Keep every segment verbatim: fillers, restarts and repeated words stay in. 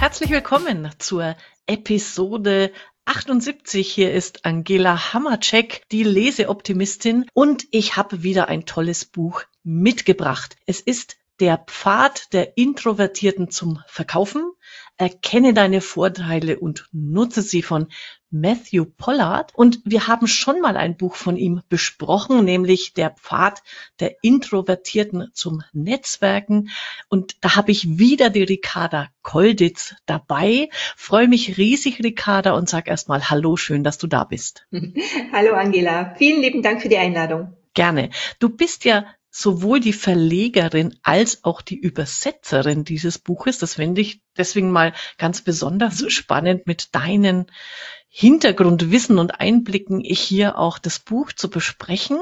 herzlich willkommen zur Episode achtundsiebzig. Hier ist Angela Hammercheck, die Leseoptimistin, und ich habe wieder ein tolles Buch mitgebracht. Es ist Der Pfad der Introvertierten zum Verkaufen. Erkenne deine Vorteile und nutze sie von Matthew Pollard. Und wir haben schon mal ein Buch von ihm besprochen, nämlich Der Pfad der Introvertierten zum Netzwerken. Und da habe ich wieder die Ricarda Kolditz dabei. Freue mich riesig, Ricarda, und sag erstmal Hallo, schön, dass du da bist. Hallo Angela, vielen lieben Dank für die Einladung. Gerne. Du bist ja sowohl die Verlegerin als auch die Übersetzerin dieses Buches. Das finde ich deswegen mal ganz besonders spannend, mit deinen Hintergrundwissen und Einblicken hier auch das Buch zu besprechen.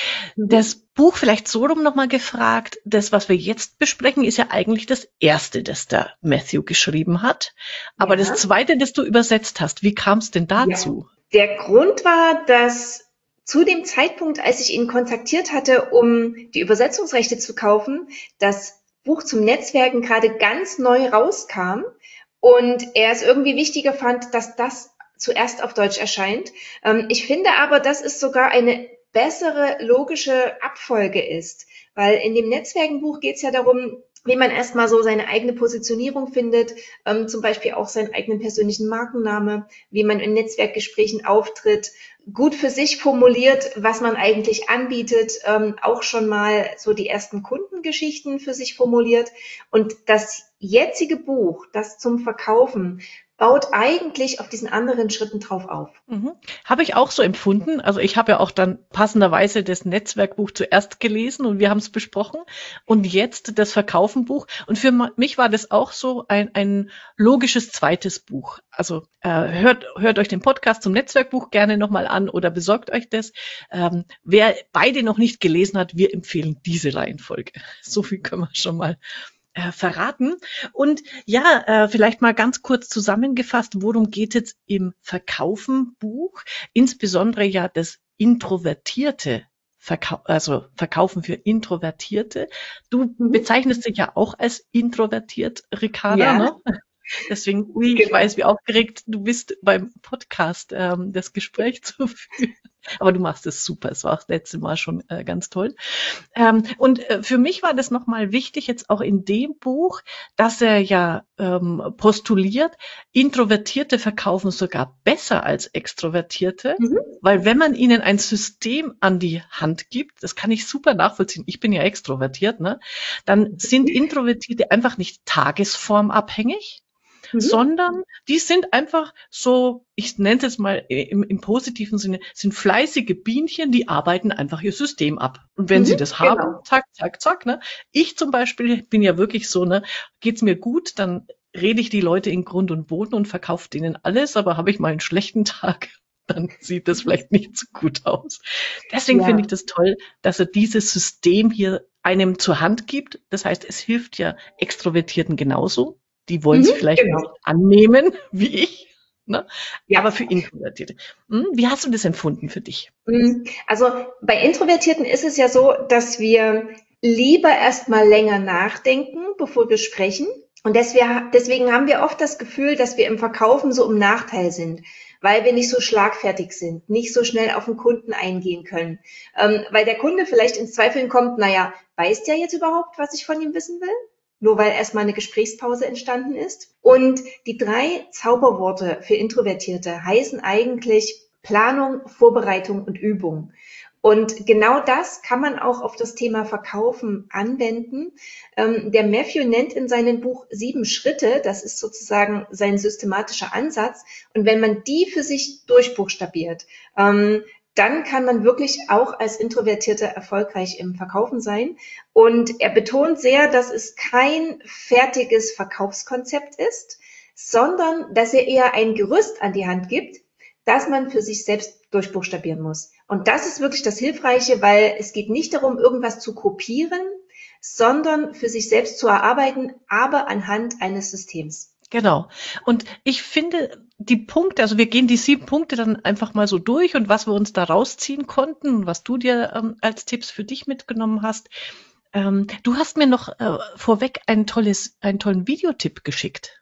Das Buch vielleicht so rum nochmal gefragt. Das, was wir jetzt besprechen, ist ja eigentlich das erste, das der Matthew geschrieben hat. Aber ja. Das zweite, das du übersetzt hast, wie kam es denn dazu? Ja. Der Grund war, dass zu dem Zeitpunkt, als ich ihn kontaktiert hatte, um die Übersetzungsrechte zu kaufen, das Buch zum Netzwerken gerade ganz neu rauskam und er es irgendwie wichtiger fand, dass das zuerst auf Deutsch erscheint. Ich finde aber, dass es sogar eine bessere logische Abfolge ist, weil in dem Netzwerkenbuch geht es ja darum, wie man erstmal so seine eigene Positionierung findet, ähm, zum Beispiel auch seinen eigenen persönlichen Markenname, wie man in Netzwerkgesprächen auftritt, gut für sich formuliert, was man eigentlich anbietet, ähm, auch schon mal so die ersten Kundengeschichten für sich formuliert. Und das jetzige Buch, das zum Verkaufen, baut eigentlich auf diesen anderen Schritten drauf auf. Mhm. Habe ich auch so empfunden. Also ich habe ja auch dann passenderweise das Netzwerkbuch zuerst gelesen und wir haben es besprochen und jetzt das Verkaufenbuch. Und für mich war das auch so ein, ein logisches zweites Buch. Also äh, hört, hört euch den Podcast zum Netzwerkbuch gerne nochmal an oder besorgt euch das. Ähm, wer beide noch nicht gelesen hat, wir empfehlen diese Reihenfolge. So viel können wir schon mal Äh, verraten. Und ja, äh, vielleicht mal ganz kurz zusammengefasst, worum geht es im Verkaufen-Buch? Insbesondere ja das introvertierte Verkau- also Verkaufen für Introvertierte. Du mhm. bezeichnest dich ja auch als introvertiert, Ricarda, ja. ne? Deswegen, ui, genau. Ich weiß, wie aufgeregt du bist, beim Podcast ähm, das Gespräch zu führen. Aber du machst es super. Es war auch das letzte Mal schon äh, ganz toll. Ähm, und äh, für mich war das nochmal wichtig, jetzt auch in dem Buch, dass er ja ähm, postuliert, Introvertierte verkaufen sogar besser als Extrovertierte. Mhm. Weil wenn man ihnen ein System an die Hand gibt, das kann ich super nachvollziehen, ich bin ja extrovertiert, ne? Dann sind Introvertierte einfach nicht tagesformabhängig, Mhm. sondern die sind einfach so, ich nenne es jetzt mal im, im positiven Sinne, sind fleißige Bienchen, die arbeiten einfach ihr System ab. Und wenn mhm, sie das haben, genau. zack, zack, zack, ne? Ich zum Beispiel bin ja wirklich so, ne, geht's mir gut, dann rede ich die Leute in Grund und Boden und verkaufe denen alles, aber habe ich mal einen schlechten Tag, dann sieht das vielleicht nicht so gut aus. Deswegen ja. finde ich das toll, dass er dieses System hier einem zur Hand gibt. Das heißt, es hilft ja Extrovertierten genauso. Die wollen es mhm, vielleicht genau. nicht annehmen, wie ich, ne? Ja. Aber für Introvertierte. Hm, wie hast du das empfunden für dich? Also bei Introvertierten ist es ja so, dass wir lieber erstmal länger nachdenken, bevor wir sprechen. Und deswegen haben wir oft das Gefühl, dass wir im Verkaufen so im Nachteil sind, weil wir nicht so schlagfertig sind, nicht so schnell auf den Kunden eingehen können. Ähm, weil der Kunde vielleicht ins Zweifeln kommt, naja, weiß der jetzt überhaupt, was ich von ihm wissen will? Nur weil erstmal eine Gesprächspause entstanden ist. Und die drei Zauberworte für Introvertierte heißen eigentlich Planung, Vorbereitung und Übung. Und genau das kann man auch auf das Thema Verkaufen anwenden. Ähm, der Matthew nennt in seinem Buch sieben Schritte, das ist sozusagen sein systematischer Ansatz. Und wenn man die für sich durchbuchstabiert, ähm, dann kann man wirklich auch als Introvertierter erfolgreich im Verkaufen sein. Und er betont sehr, dass es kein fertiges Verkaufskonzept ist, sondern dass er eher ein Gerüst an die Hand gibt, das man für sich selbst durchbuchstabieren muss. Und das ist wirklich das Hilfreiche, weil es geht nicht darum, irgendwas zu kopieren, sondern für sich selbst zu erarbeiten, aber anhand eines Systems. Genau. Und ich finde, die Punkte, also wir gehen die sieben Punkte dann einfach mal so durch und was wir uns da rausziehen konnten und was du dir ähm, als Tipps für dich mitgenommen hast. Ähm, du hast mir noch äh, vorweg ein tolles, einen tollen Videotipp geschickt.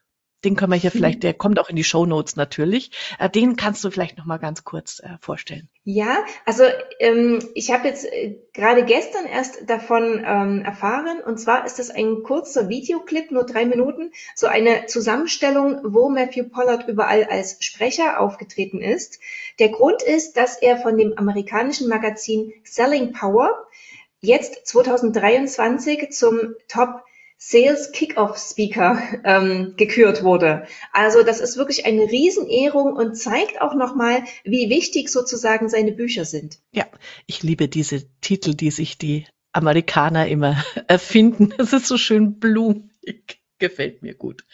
den können wir hier vielleicht, Mhm. der kommt auch in die Shownotes natürlich. Äh, den kannst du vielleicht noch mal ganz kurz äh, vorstellen. Ja, also ähm, ich habe jetzt äh, gerade gestern erst davon ähm, erfahren, und zwar ist das ein kurzer Videoclip, nur drei Minuten, so eine Zusammenstellung, wo Matthew Pollard überall als Sprecher aufgetreten ist. Der Grund ist, dass er von dem amerikanischen Magazin Selling Power jetzt zwanzig dreiundzwanzig zum Top Sales Kickoff Speaker ähm, gekürt wurde. Also das ist wirklich eine Riesenehrung und zeigt auch nochmal, wie wichtig sozusagen seine Bücher sind. Ja, ich liebe diese Titel, die sich die Amerikaner immer erfinden. Das ist so schön blumig. Gefällt mir gut.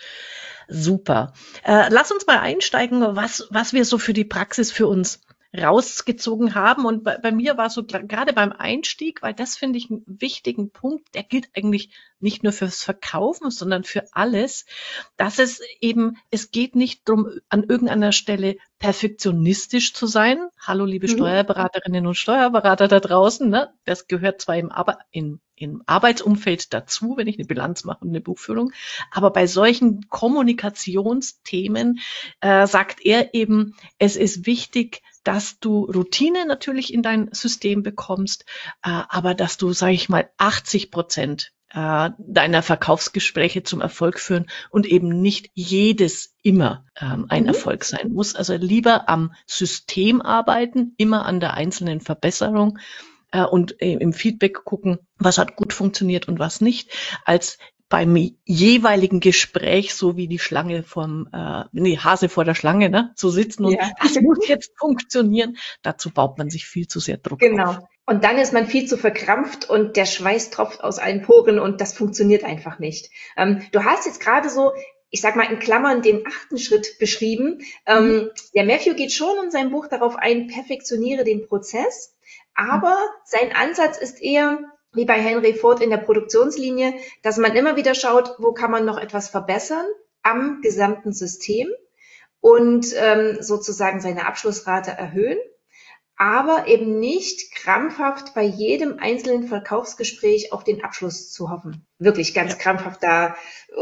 Super. Äh, lass uns mal einsteigen, was, was wir so für die Praxis für uns rausgezogen haben. Und bei, bei mir war so gra- gerade beim Einstieg, weil das finde ich einen wichtigen Punkt, der gilt eigentlich nicht nur fürs Verkaufen, sondern für alles, dass es eben, es geht nicht darum, an irgendeiner Stelle perfektionistisch zu sein. Hallo, liebe Mhm. Steuerberaterinnen und Steuerberater da draußen, ne? Das gehört zwar im, Arbe in, im Arbeitsumfeld dazu, wenn ich eine Bilanz mache und eine Buchführung, aber bei solchen Kommunikationsthemen äh, sagt er eben, es ist wichtig, dass du Routine natürlich in dein System bekommst, äh, aber dass du, sage ich mal, achtzig Prozent äh, deiner Verkaufsgespräche zum Erfolg führen und eben nicht jedes immer ähm, ein Mhm. Erfolg sein muss. Also lieber am System arbeiten, immer an der einzelnen Verbesserung äh, und äh, im Feedback gucken, was hat gut funktioniert und was nicht, als beim jeweiligen Gespräch, so wie die Schlange vom, äh, nee, Hase vor der Schlange, ne, zu sitzen und Ja, das muss jetzt funktionieren. Dazu baut man sich viel zu sehr Druck auf. genau. Und dann ist man viel zu verkrampft und der Schweiß tropft aus allen Poren und das funktioniert einfach nicht. Ähm, du hast jetzt gerade so, ich sag mal in Klammern, den achten Schritt beschrieben. Mhm. Ähm, der Matthew geht schon in seinem Buch darauf ein, perfektioniere den Prozess, Mhm. aber sein Ansatz ist eher, wie bei Henry Ford in der Produktionslinie, dass man immer wieder schaut, wo kann man noch etwas verbessern am gesamten System und ähm, sozusagen seine Abschlussrate erhöhen, aber eben nicht krampfhaft bei jedem einzelnen Verkaufsgespräch auf den Abschluss zu hoffen. Wirklich ganz Ja. krampfhaft da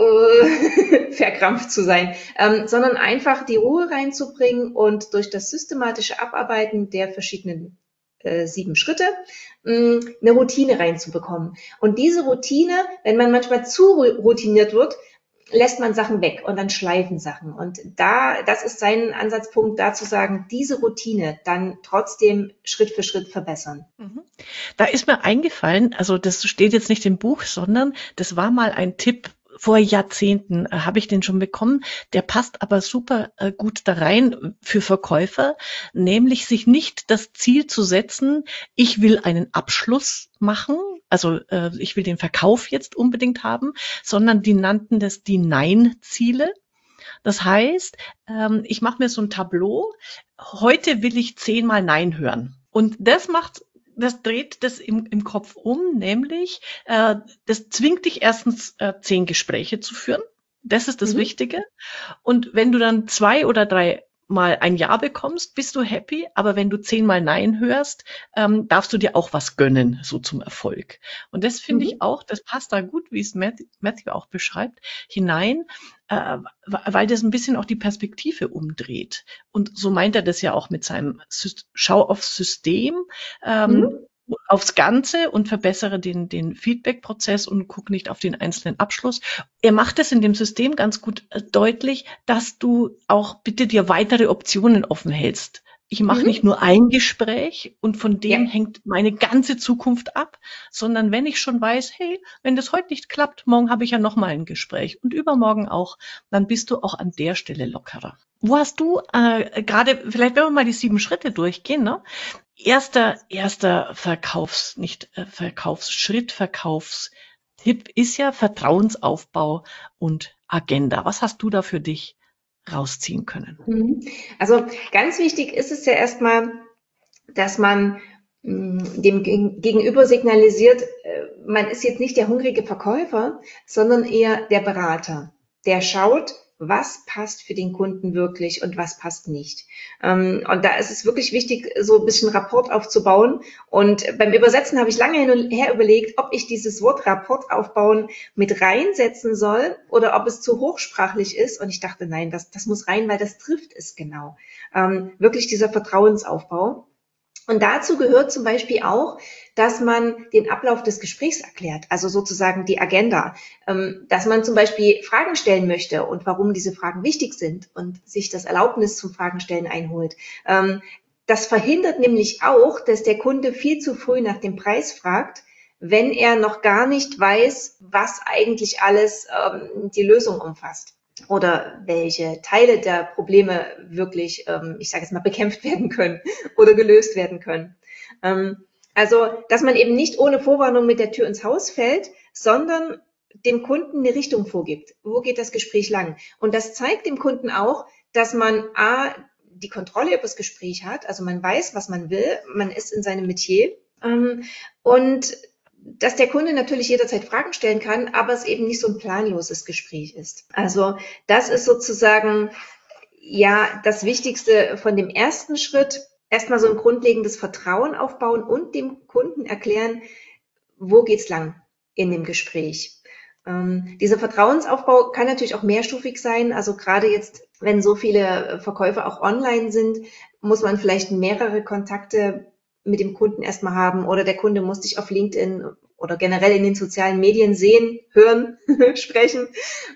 äh, verkrampft zu sein, ähm, sondern einfach die Ruhe reinzubringen und durch das systematische Abarbeiten der verschiedenen äh, sieben Schritte mh, eine Routine reinzubekommen. Und diese Routine, wenn man manchmal zu routiniert wird, lässt man Sachen weg und dann schleifen Sachen. Und da, das ist sein Ansatzpunkt, da zu sagen, diese Routine dann trotzdem Schritt für Schritt verbessern. Mhm. Da ist mir eingefallen, also das steht jetzt nicht im Buch, sondern das war mal ein Tipp. Vor Jahrzehnten äh, habe ich den schon bekommen. Der passt aber super äh, gut da rein für Verkäufer, nämlich sich nicht das Ziel zu setzen, ich will einen Abschluss machen, also äh, ich will den Verkauf jetzt unbedingt haben, sondern die nannten das die Nein-Ziele. Das heißt, ähm, ich mache mir so ein Tableau. Heute will ich zehnmal Nein hören. Und das macht, das dreht das im, im Kopf um, nämlich, äh, das zwingt dich erstens, äh, zehn Gespräche zu führen. Das ist das Mhm. Wichtige. Und wenn du dann zwei oder drei Mal ein Ja bekommst, bist du happy. Aber wenn du zehnmal Nein hörst, ähm, darfst du dir auch was gönnen, so zum Erfolg. Und das finde ich Mhm. auch, das passt da gut, wie es Matthew, Matthew auch beschreibt, hinein, äh, weil das ein bisschen auch die Perspektive umdreht. Und so meint er das ja auch mit seinem Sys- Schau aufs System, ähm, Mhm. aufs Ganze und verbessere den, den Feedback-Prozess und guck nicht auf den einzelnen Abschluss. Er macht es in dem System ganz gut äh, deutlich, dass du auch bitte dir weitere Optionen offen hältst. Ich mache nicht Mhm. nur ein Gespräch und von Ja, dem hängt meine ganze Zukunft ab, sondern wenn ich schon weiß, hey, wenn das heute nicht klappt, morgen habe ich ja noch mal ein Gespräch und übermorgen auch, dann bist du auch an der Stelle lockerer. Wo hast du äh, gerade, vielleicht wenn wir mal die sieben Schritte durchgehen, ne? Erster, erster Verkaufs, nicht äh, Verkaufsschritt, Verkaufstipp ist ja Vertrauensaufbau und Agenda. Was hast du da für dich rausziehen können? mhm. Also ganz wichtig ist es ja erstmal, dass man mh, dem Geg- Gegenüber signalisiert, äh, man ist jetzt nicht der hungrige Verkäufer, sondern eher der Berater, der schaut, was passt für den Kunden wirklich und was passt nicht. Ähm, und da ist es wirklich wichtig, so ein bisschen Rapport aufzubauen. Und beim Übersetzen habe ich lange hin und her überlegt, ob ich dieses Wort Rapport aufbauen mit reinsetzen soll oder ob es zu hochsprachlich ist. Und ich dachte, nein, das, das muss rein, weil das trifft es genau. Ähm, wirklich dieser Vertrauensaufbau. Und dazu gehört zum Beispiel auch, dass man den Ablauf des Gesprächs erklärt, also sozusagen die Agenda, dass man zum Beispiel Fragen stellen möchte und warum diese Fragen wichtig sind und sich das Erlaubnis zum Fragenstellen einholt. Das verhindert nämlich auch, dass der Kunde viel zu früh nach dem Preis fragt, wenn er noch gar nicht weiß, was eigentlich alles die Lösung umfasst oder welche Teile der Probleme wirklich, ähm, ich sage jetzt mal, bekämpft werden können oder gelöst werden können. Ähm, also, dass man eben nicht ohne Vorwarnung mit der Tür ins Haus fällt, sondern dem Kunden eine Richtung vorgibt. Wo geht das Gespräch lang? Und das zeigt dem Kunden auch, dass man a, die Kontrolle über das Gespräch hat, also man weiß, was man will, man ist in seinem Metier ähm, und dass der Kunde natürlich jederzeit Fragen stellen kann, aber es eben nicht so ein planloses Gespräch ist. Also das ist sozusagen ja das Wichtigste von dem ersten Schritt. Erstmal so ein grundlegendes Vertrauen aufbauen und dem Kunden erklären, wo geht's lang in dem Gespräch. Ähm, dieser Vertrauensaufbau kann natürlich auch mehrstufig sein. Also gerade jetzt, wenn so viele Verkäufer auch online sind, muss man vielleicht mehrere Kontakte mit dem Kunden erstmal haben oder der Kunde muss dich auf LinkedIn oder generell in den sozialen Medien sehen, hören, sprechen.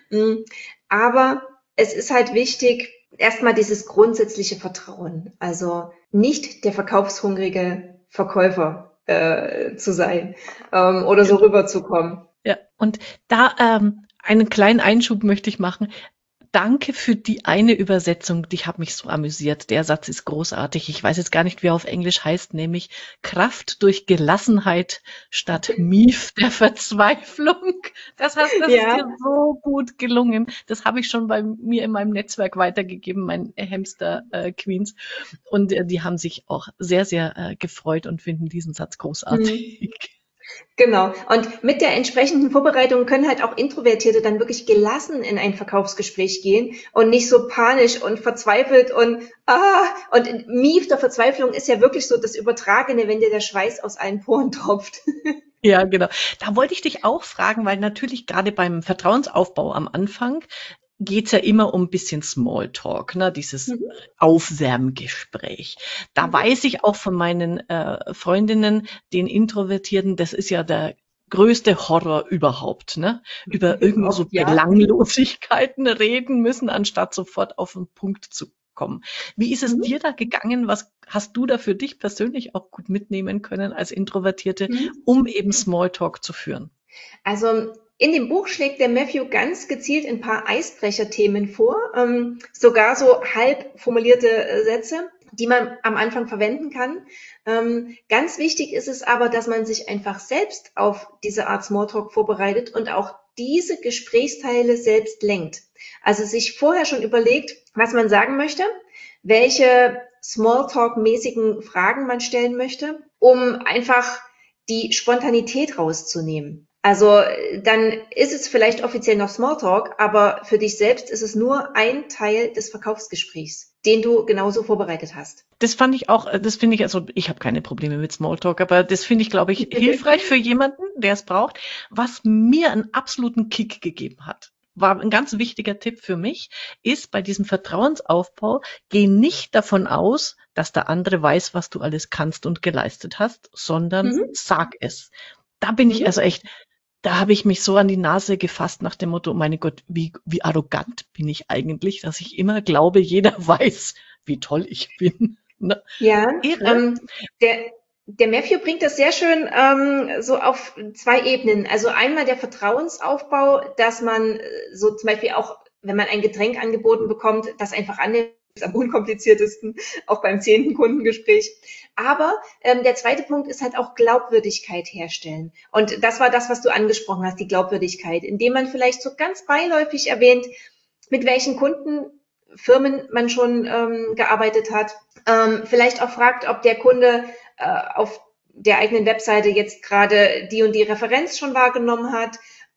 Aber es ist halt wichtig, erstmal dieses grundsätzliche Vertrauen, also nicht der verkaufshungrige Verkäufer äh, zu sein ähm, oder so rüberzukommen. Ja, und da ähm, einen kleinen Einschub möchte ich machen. Danke für die eine Übersetzung, die hat mich so amüsiert. Der Satz ist großartig. Ich weiß jetzt gar nicht, wie er auf Englisch heißt, nämlich Kraft durch Gelassenheit statt Mief der Verzweiflung. Das heißt, das ja. ist dir so gut gelungen. Das habe ich schon bei mir in meinem Netzwerk weitergegeben, mein Hamster äh, Queens. Und äh, die haben sich auch sehr, sehr äh, gefreut und finden diesen Satz großartig. Mhm. Genau. Und mit der entsprechenden Vorbereitung können halt auch Introvertierte dann wirklich gelassen in ein Verkaufsgespräch gehen und nicht so panisch und verzweifelt und ah, und Mief der Verzweiflung ist ja wirklich so das Übertragene, wenn dir der Schweiß aus allen Poren tropft. Ja, genau. Da wollte ich dich auch fragen, weil natürlich gerade beim Vertrauensaufbau am Anfang geht's ja immer um ein bisschen Smalltalk, ne? Dieses mhm. Aufwärmgespräch. Da mhm. weiß ich auch von meinen äh, Freundinnen, den Introvertierten, das ist ja der größte Horror überhaupt, ne? Über irgendwie so ja. Belanglosigkeiten reden müssen, anstatt sofort auf den Punkt zu kommen. Wie ist es mhm. dir da gegangen? Was hast du da für dich persönlich auch gut mitnehmen können als Introvertierte, mhm. um eben Smalltalk zu führen? Also in dem Buch schlägt der Matthew ganz gezielt ein paar Eisbrecherthemen vor, ähm, sogar so halb formulierte äh, Sätze, die man am Anfang verwenden kann. Ähm, ganz wichtig ist es aber, dass man sich einfach selbst auf diese Art Smalltalk vorbereitet und auch diese Gesprächsteile selbst lenkt. Also sich vorher schon überlegt, was man sagen möchte, welche Smalltalk-mäßigen Fragen man stellen möchte, um einfach die Spontanität rauszunehmen. Also dann ist es vielleicht offiziell noch Smalltalk, aber für dich selbst ist es nur ein Teil des Verkaufsgesprächs, den du genauso vorbereitet hast. Das fand ich auch, das finde ich, also ich habe keine Probleme mit Smalltalk, aber das finde ich, glaube ich, hilfreich für jemanden, der es braucht. Was mir einen absoluten Kick gegeben hat, war ein ganz wichtiger Tipp für mich, ist bei diesem Vertrauensaufbau, geh nicht davon aus, dass der andere weiß, was du alles kannst und geleistet hast, sondern mhm. sag es. Da bin ich also echt, da habe ich mich so an die Nase gefasst nach dem Motto, oh meine Gott, wie, wie arrogant bin ich eigentlich, dass ich immer glaube, jeder weiß, wie toll ich bin. Ne? Ja, ähm, der, der Matthew bringt das sehr schön ähm, so auf zwei Ebenen. Also einmal der Vertrauensaufbau, dass man so zum Beispiel auch, wenn man ein Getränk angeboten bekommt, das einfach annimmt, ist am unkompliziertesten, auch beim zehnten Kundengespräch. Aber ähm, der zweite Punkt ist halt auch Glaubwürdigkeit herstellen. Und das war das, was du angesprochen hast, die Glaubwürdigkeit, indem man vielleicht so ganz beiläufig erwähnt, mit welchen Kundenfirmen man schon ähm, gearbeitet hat. Ähm, vielleicht auch fragt, ob der Kunde äh, auf der eigenen Webseite jetzt gerade die und die Referenz schon wahrgenommen hat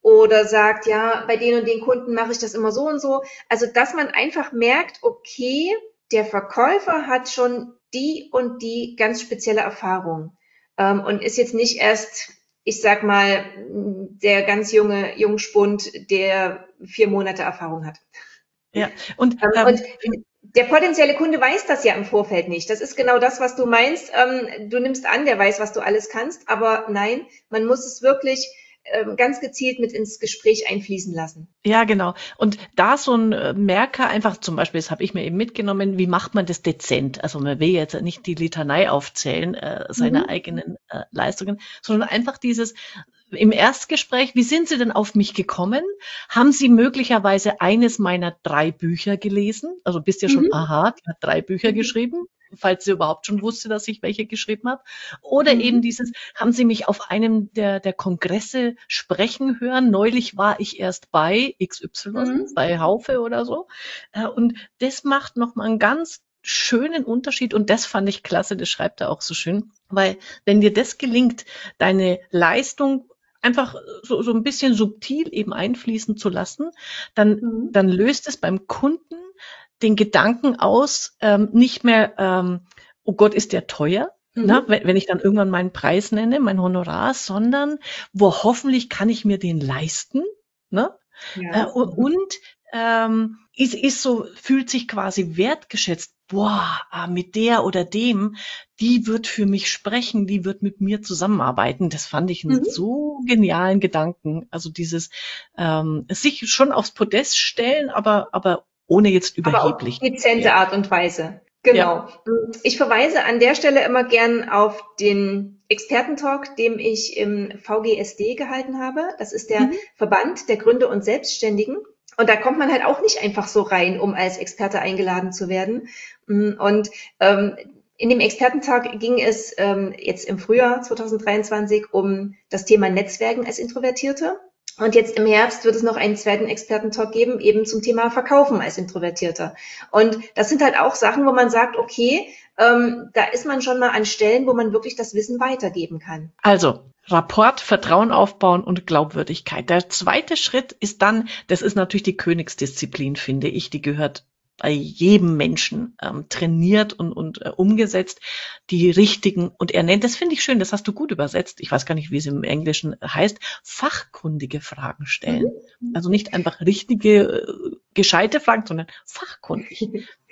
oder sagt, ja, bei den und den Kunden mache ich das immer so und so. Also, dass man einfach merkt, okay, der Verkäufer hat schon die und die ganz spezielle Erfahrung ähm, und ist jetzt nicht erst, ich sag mal, der ganz junge Jungspund, der vier Monate Erfahrung hat. Ja, und, Ähm, ähm, und der potenzielle Kunde weiß das ja im Vorfeld nicht. Das ist genau das, was du meinst. Ähm, du nimmst an, der weiß, was du alles kannst, aber nein, man muss es wirklich ähm, ganz gezielt mit ins Gespräch einfließen lassen. ja, genau. Und da so ein äh, Merker einfach, zum Beispiel, das habe ich mir eben mitgenommen, wie macht man das dezent? Also man will jetzt nicht die Litanei aufzählen, äh, seiner Mhm. eigenen äh, Leistungen, sondern einfach dieses im Erstgespräch, wie sind Sie denn auf mich gekommen? Haben Sie möglicherweise eines meiner drei Bücher gelesen? Also bist ja schon, Mhm. aha, die hat drei Bücher Mhm. geschrieben, falls sie überhaupt schon wusste, dass ich welche geschrieben habe. Oder eben Mhm. dieses, haben Sie mich auf einem der, der Kongresse sprechen hören? Neulich war ich erst bei X Y, Mhm. bei Haufe oder so. Äh, Und das macht nochmal einen ganz schönen Unterschied und das fand ich klasse, das schreibt er auch so schön, weil wenn dir das gelingt, deine Leistung einfach so, so ein bisschen subtil eben einfließen zu lassen, dann, Mhm. dann löst es beim Kunden den Gedanken aus, ähm, nicht mehr, ähm, oh Gott, ist der teuer? Na, Mhm. wenn, wenn ich dann irgendwann meinen Preis nenne, mein Honorar, sondern wo hoffentlich kann ich mir den leisten, ne? Äh, Ja. u- und ähm, ist, ist so, fühlt sich quasi wertgeschätzt. Boah, ah, mit der oder dem, die wird für mich sprechen, die wird mit mir zusammenarbeiten. Das fand ich einen Mhm. so genialen Gedanken. Also dieses ähm, sich schon aufs Podest stellen, aber aber ohne jetzt Aber auf überheblich zu dezente werden. Art und Weise. Ja. Genau. Ich verweise an der Stelle immer gern auf den Expertentalk, den ich im V G S D gehalten habe. Das ist der Mhm. Verband der Gründer und Selbstständigen. Und da kommt man halt auch nicht einfach so rein, um als Experte eingeladen zu werden. Und ähm, in dem Expertentag ging es ähm, jetzt im Frühjahr zwanzig dreiundzwanzig um das Thema Netzwerken als Introvertierte. Und jetzt im Herbst wird es noch einen zweiten Expertentalk geben, eben zum Thema Verkaufen als Introvertierter. Und das sind halt auch Sachen, wo man sagt, okay, ähm, da ist man schon mal an Stellen, wo man wirklich das Wissen weitergeben kann. Also, Rapport, Vertrauen aufbauen und Glaubwürdigkeit. Der zweite Schritt ist dann, das ist natürlich die Königsdisziplin, finde ich, die gehört bei jedem Menschen ähm, trainiert und, und äh, umgesetzt, die richtigen, und er nennt, das finde ich schön, das hast du gut übersetzt, ich weiß gar nicht, wie es im Englischen heißt, fachkundige Fragen stellen. Mhm. Also nicht einfach richtige, äh, gescheite Fragen, sondern fachkundig.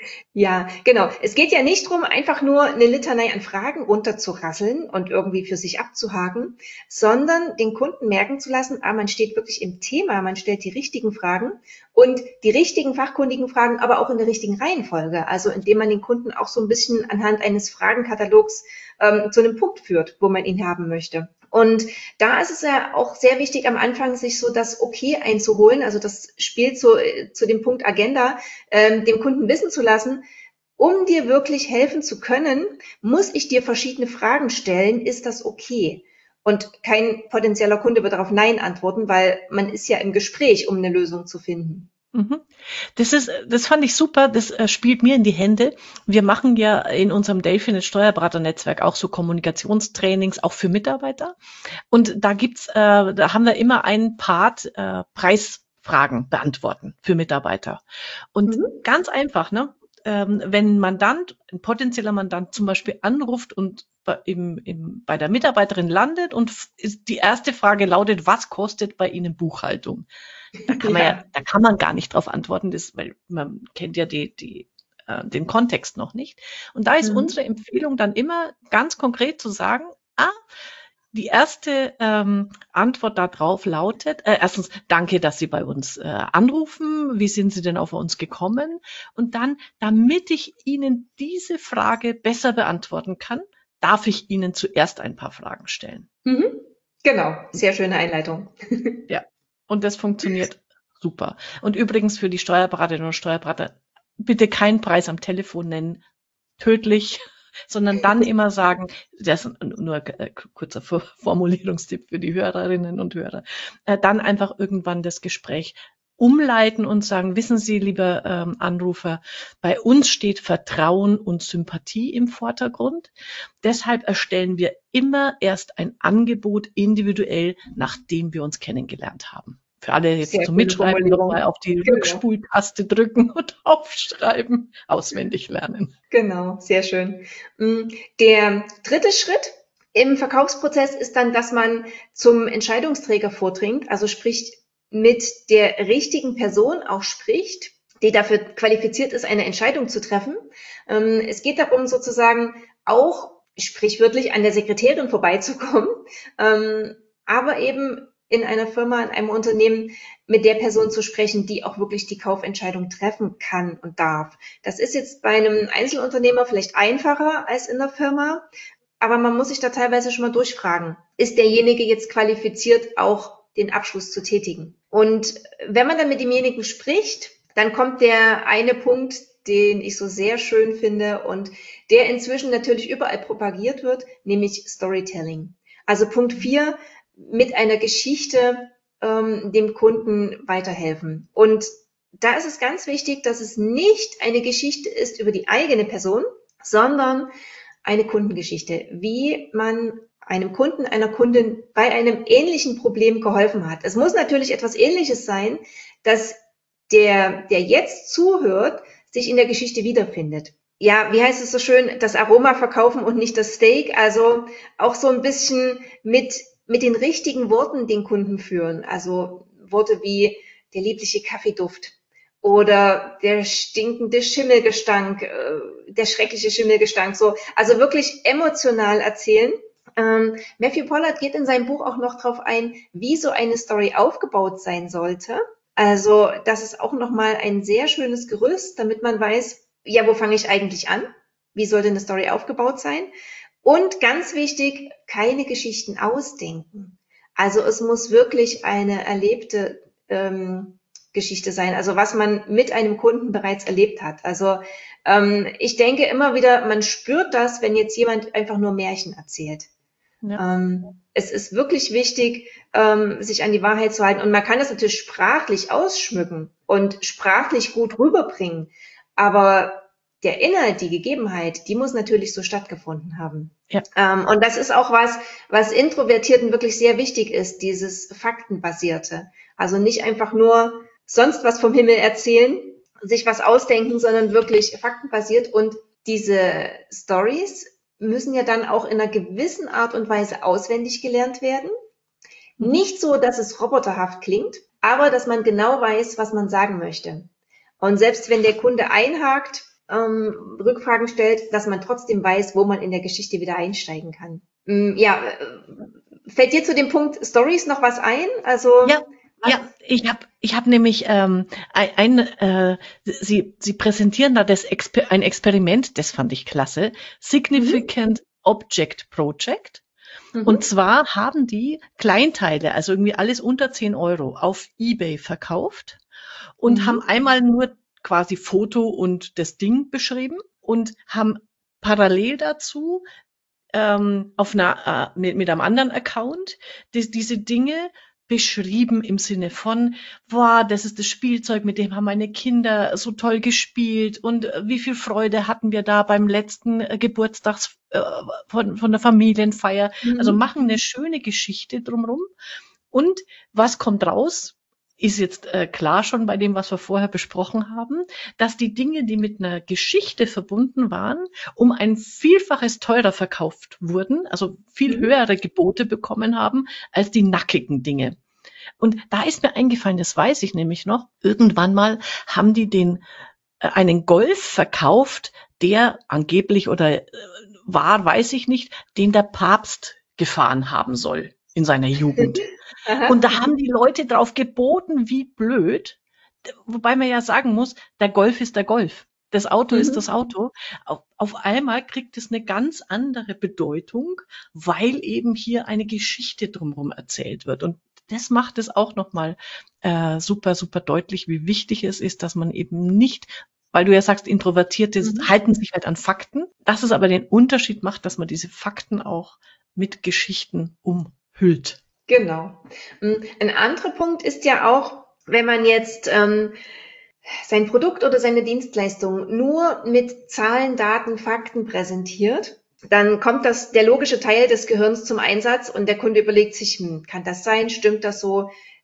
Ja, genau. Es geht ja nicht drum, einfach nur eine Litanei an Fragen runterzurasseln und irgendwie für sich abzuhaken, sondern den Kunden merken zu lassen, ah, man steht wirklich im Thema, man stellt die richtigen Fragen und die richtigen fachkundigen Fragen, aber auch in der richtigen Reihenfolge. Also indem man den Kunden auch so ein bisschen anhand eines Fragenkatalogs ähm, zu einem Punkt führt, wo man ihn haben möchte. Und da ist es ja auch sehr wichtig, am Anfang sich so das Okay einzuholen. Also das spielt so äh, zu dem Punkt Agenda, ähm, dem Kunden wissen zu lassen, um dir wirklich helfen zu können, muss ich dir verschiedene Fragen stellen, ist das okay? Und kein potenzieller Kunde wird darauf Nein antworten, weil man ist ja im Gespräch, um eine Lösung zu finden. Mhm. Das ist, das fand ich super. Das äh, spielt mir in die Hände. Wir machen ja in unserem Delphinet Steuerberaternetzwerk auch so Kommunikationstrainings auch für Mitarbeiter. Und da gibt's, äh, da haben wir immer einen Part äh, Preisfragen beantworten für Mitarbeiter. Und Mhm. ganz einfach, ne? Ähm, wenn ein Mandant, ein potenzieller Mandant zum Beispiel anruft und bei, im, im, bei der Mitarbeiterin landet und f- ist, die erste Frage lautet, was kostet bei Ihnen Buchhaltung? Da kann man ja, Ja. da kann man gar nicht drauf antworten, das, weil man kennt ja die, die, äh, den Kontext noch nicht. Und da ist Mhm. unsere Empfehlung dann immer ganz konkret zu sagen, ah, die erste ähm, Antwort darauf lautet, äh, erstens, danke, dass Sie bei uns äh, anrufen. Wie sind Sie denn auf uns gekommen? Und dann, damit ich Ihnen diese Frage besser beantworten kann, darf ich Ihnen zuerst ein paar Fragen stellen. Mhm. Genau, sehr schöne Einleitung. Ja, und das funktioniert super. Und übrigens für die Steuerberaterinnen und Steuerberater, bitte keinen Preis am Telefon nennen, tödlich, sondern dann immer sagen, das ist nur ein kurzer Formulierungstipp für die Hörerinnen und Hörer, äh, dann einfach irgendwann das Gespräch umleiten und sagen, wissen Sie, lieber ähm, Anrufer, bei uns steht Vertrauen und Sympathie im Vordergrund. Deshalb erstellen wir immer erst ein Angebot individuell, nachdem wir uns kennengelernt haben. Für alle jetzt Sehr zum schöne Mitschreiben Formulierung. nochmal auf die Genau. Rückspultaste drücken und aufschreiben, auswendig lernen. Genau, sehr schön. Mm, Der dritte Schritt im Verkaufsprozess ist dann, dass man zum Entscheidungsträger vordringt, also sprich mit der richtigen Person auch spricht, die dafür qualifiziert ist, eine Entscheidung zu treffen. Ähm, Es geht darum, sozusagen auch sprichwörtlich an der Sekretärin vorbeizukommen, ähm, aber eben in einer Firma, in einem Unternehmen mit der Person zu sprechen, die auch wirklich die Kaufentscheidung treffen kann und darf. Das ist jetzt bei einem Einzelunternehmer vielleicht einfacher als in der Firma, aber man muss sich da teilweise schon mal durchfragen, ist derjenige jetzt qualifiziert, auch den Abschluss zu tätigen? Und wenn man dann mit demjenigen spricht, dann kommt der eine Punkt, den ich so sehr schön finde und der inzwischen natürlich überall propagiert wird, nämlich Storytelling. Also Punkt vier, mit einer Geschichte ähm, dem Kunden weiterhelfen. Und da ist es ganz wichtig, dass es nicht eine Geschichte ist über die eigene Person, sondern eine Kundengeschichte, wie man einem Kunden, einer Kundin bei einem ähnlichen Problem geholfen hat. Es muss natürlich etwas Ähnliches sein, dass der, der jetzt zuhört, sich in der Geschichte wiederfindet. Ja, wie heißt es so schön, das Aroma verkaufen und nicht das Steak. Also auch so ein bisschen mit, mit den richtigen Worten den Kunden führen. Also Worte wie der liebliche Kaffeeduft oder der stinkende Schimmelgestank, äh, der schreckliche Schimmelgestank. So, also wirklich emotional erzählen. Ähm, Matthew Pollard geht in seinem Buch auch noch darauf ein, wie so eine Story aufgebaut sein sollte. Also das ist auch nochmal ein sehr schönes Gerüst, damit man weiß, ja, wo fange ich eigentlich an? Wie soll denn eine Story aufgebaut sein? Und ganz wichtig, keine Geschichten ausdenken. Also es muss wirklich eine erlebte ähm, Geschichte sein, also was man mit einem Kunden bereits erlebt hat. Also ähm, ich denke immer wieder, man spürt das, wenn jetzt jemand einfach nur Märchen erzählt. Ja. Ähm, es ist wirklich wichtig, ähm, sich an die Wahrheit zu halten. Und man kann das natürlich sprachlich ausschmücken und sprachlich gut rüberbringen. Aber der Inhalt, die Gegebenheit, die muss natürlich so stattgefunden haben. Ja. Ähm, und das ist auch was, was Introvertierten wirklich sehr wichtig ist, dieses Faktenbasierte. Also nicht einfach nur sonst was vom Himmel erzählen, sich was ausdenken, sondern wirklich faktenbasiert. Und diese Stories müssen ja dann auch in einer gewissen Art und Weise auswendig gelernt werden. Nicht so, dass es roboterhaft klingt, aber dass man genau weiß, was man sagen möchte. Und selbst wenn der Kunde einhakt, ähm, Rückfragen stellt, dass man trotzdem weiß, wo man in der Geschichte wieder einsteigen kann. Ähm, ja, äh, fällt dir zu dem Punkt Stories noch was ein? Also Ja, was? ja, ich habe ich hab nämlich ähm, ein, ein äh, Sie Sie präsentieren da das Exper ein Experiment, das fand ich klasse, Significant Object Project. Mhm. Und zwar haben die Kleinteile, also irgendwie alles unter zehn Euro, auf eBay verkauft und Mhm. haben einmal nur quasi Foto und das Ding beschrieben und haben parallel dazu ähm, auf einer, äh, mit, mit einem anderen Account die, diese Dinge beschrieben im Sinne von, boah, das ist das Spielzeug, mit dem haben meine Kinder so toll gespielt und äh, wie viel Freude hatten wir da beim letzten äh, Geburtstags äh, von, von der Familienfeier. Mhm. Also machen eine schöne Geschichte drumherum. Und was kommt raus? Ist jetzt äh, klar schon bei dem, was wir vorher besprochen haben, dass die Dinge, die mit einer Geschichte verbunden waren, um ein Vielfaches teurer verkauft wurden, also viel Mhm. höhere Gebote bekommen haben, als die nackigen Dinge. Und da ist mir eingefallen, das weiß ich nämlich noch, irgendwann mal haben die den äh, einen Golf verkauft, der angeblich oder äh, war, weiß ich nicht, den der Papst gefahren haben soll in seiner Jugend. Aha. Und da haben die Leute drauf geboten, wie blöd. Wobei man ja sagen muss, der Golf ist der Golf. Das Auto Mhm. ist das Auto. Auf, auf einmal kriegt es eine ganz andere Bedeutung, weil eben hier eine Geschichte drumherum erzählt wird. Und das macht es auch nochmal äh, super, super deutlich, wie wichtig es ist, dass man eben nicht, weil du ja sagst, Introvertierte Mhm. halten sich halt an Fakten, dass es aber den Unterschied macht, dass man diese Fakten auch mit Geschichten umhüllt. Genau. Mm, Ein anderer Punkt ist ja auch, wenn man jetzt ähm, sein Produkt oder seine Dienstleistung nur mit Zahlen, Daten, Fakten präsentiert, dann kommt das der logische Teil des Gehirns zum Einsatz und der Kunde überlegt sich, hm, kann das sein? Stimmt das so?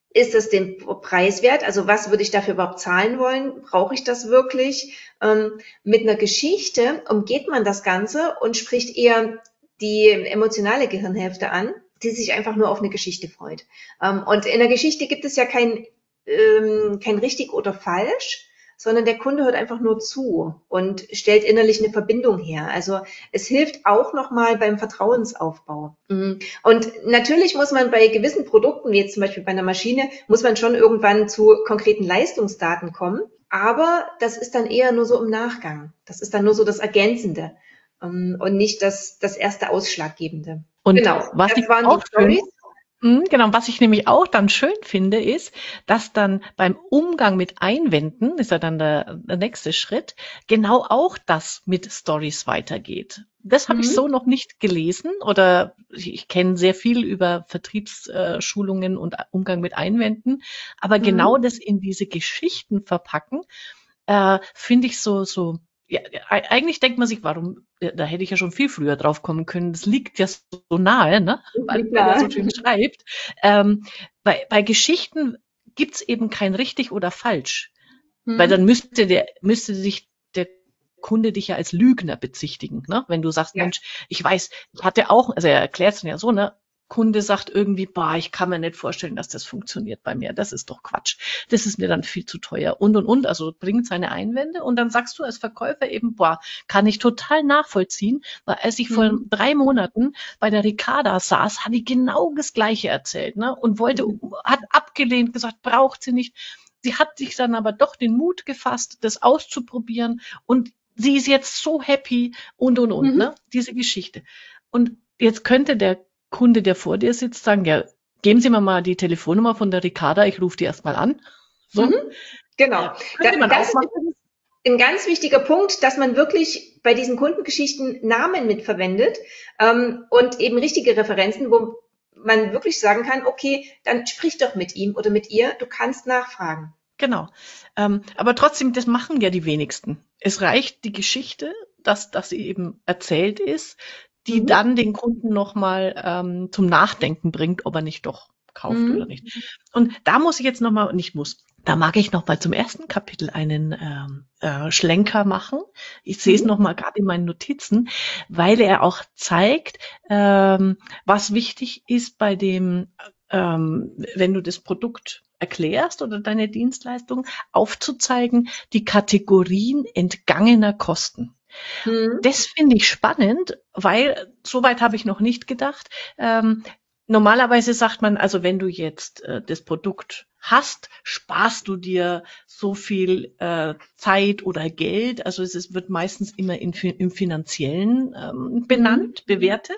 Ist es den Preis wert? Also was würde ich dafür überhaupt zahlen wollen? Brauche ich das wirklich? Ähm, mit einer Geschichte umgeht man das Ganze und spricht eher die emotionale Gehirnhälfte an, die sich einfach nur auf eine Geschichte freut. Ähm, und in der Geschichte gibt es ja kein, ähm, kein richtig oder falsch, sondern der Kunde hört einfach nur zu und stellt innerlich eine Verbindung her. Also es hilft auch nochmal beim Vertrauensaufbau. Und natürlich muss man bei gewissen Produkten, wie jetzt zum Beispiel bei einer Maschine, muss man schon irgendwann zu konkreten Leistungsdaten kommen. Aber das ist dann eher nur so im Nachgang. Das ist dann nur so das Ergänzende und nicht das, das erste Ausschlaggebende. Und genau, was das ich waren auch die Storys. Mhm, Genau, was ich nämlich auch dann schön finde, ist, dass dann beim Umgang mit Einwänden, ist ja dann der, der nächste Schritt, genau auch das mit Stories weitergeht. Das habe ich Mhm. so noch nicht gelesen oder ich, ich kenne sehr viel über Vertriebsschulungen und Umgang mit Einwänden, aber Mhm. genau das in diese Geschichten verpacken, äh, finde ich so, so, ja, e- eigentlich denkt man sich, warum, ja, da hätte ich ja schon viel früher drauf kommen können. Das liegt ja so nahe, ne? Weil, weil er so Klar. schön schreibt. Ähm, bei, bei Geschichten gibt's eben kein richtig oder falsch. Weil Mhm. dann müsste der, müsste sich der Kunde dich ja als Lügner bezichtigen, ne? Wenn du sagst, Ja. Mensch, ich weiß, ich hatte auch, also er erklärt es ja so, ne? Kunde sagt irgendwie, boah, ich kann mir nicht vorstellen, dass das funktioniert bei mir. Das ist doch Quatsch. Das ist mir dann viel zu teuer. Und, und, und. Also bringt seine Einwände. Und dann sagst du als Verkäufer eben, boah, kann ich total nachvollziehen. Weil als ich vor Mhm. drei Monaten bei der Ricarda saß, habe ich genau das Gleiche erzählt, ne? Und wollte, hat abgelehnt, gesagt, braucht sie nicht. Sie hat sich dann aber doch den Mut gefasst, das auszuprobieren. Und sie ist jetzt so happy und, und, und, Mhm. ne? Diese Geschichte. Und jetzt könnte der Kunde, der vor dir sitzt, sagen, ja, geben Sie mir mal die Telefonnummer von der Ricarda, ich rufe die erstmal an. So. Mhm. Genau. Äh, Da, könnte man das auch ist machen. übrigens ein ganz wichtiger Punkt, dass man wirklich bei diesen Kundengeschichten Namen mitverwendet ähm, und eben richtige Referenzen, wo man wirklich sagen kann, okay, dann sprich doch mit ihm oder mit ihr, du kannst nachfragen. Genau. Ähm, aber trotzdem, das machen ja die wenigsten. Es reicht die Geschichte, dass, dass sie eben erzählt ist, die Mhm. dann den Kunden nochmal ähm, zum Nachdenken bringt, ob er nicht doch kauft oder Mhm. nicht. Und da muss ich jetzt nochmal, nicht muss, da mag ich nochmal zum ersten Kapitel einen ähm, äh, Schlenker machen. Ich sehe es Mhm. nochmal gerade in meinen Notizen, weil er auch zeigt, ähm, was wichtig ist bei dem, ähm, wenn du das Produkt erklärst oder deine Dienstleistung, aufzuzeigen, die Kategorien entgangener Kosten. Mhm. Das finde ich spannend, weil soweit habe ich noch nicht gedacht. Ähm, normalerweise sagt man, also wenn du jetzt äh, das Produkt hast, sparst du dir so viel äh, Zeit oder Geld. Also es ist, wird meistens immer in, im Finanziellen ähm, Mhm. benannt, bewertet.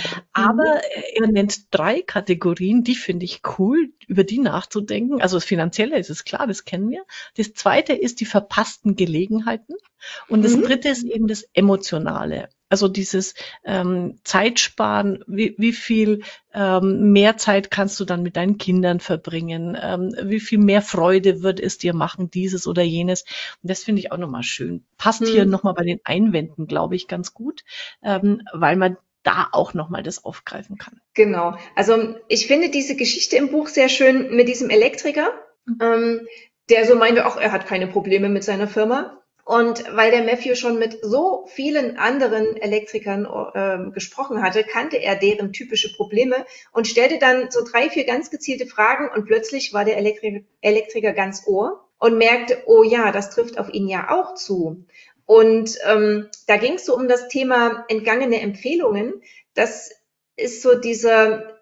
Mhm. Aber er nennt drei Kategorien, die finde ich cool, über die nachzudenken. Also das Finanzielle ist es klar, das kennen wir. Das zweite ist die verpassten Gelegenheiten. Und das Mhm. dritte ist eben das Emotionale. Also dieses ähm, Zeitsparen, wie, wie viel ähm, mehr Zeit kannst du dann mit deinen Kindern verbringen, ähm, wie viel mehr Freude wird es dir machen, dieses oder jenes. Und das finde ich auch nochmal schön. Passt hier Mhm. nochmal bei den Einwänden, glaube ich, ganz gut, ähm, weil man da auch nochmal das aufgreifen kann. Genau. Also ich finde diese Geschichte im Buch sehr schön mit diesem Elektriker, ähm, der so meinte, ach, er hat keine Probleme mit seiner Firma. Und weil der Matthew schon mit so vielen anderen Elektrikern ähm, gesprochen hatte, kannte er deren typische Probleme und stellte dann so drei, vier ganz gezielte Fragen und plötzlich war der Elektri- Elektriker ganz Ohr und merkte, oh ja, das trifft auf ihn ja auch zu. Und ähm, da ging es so um das Thema entgangene Empfehlungen. Das ist so dieser,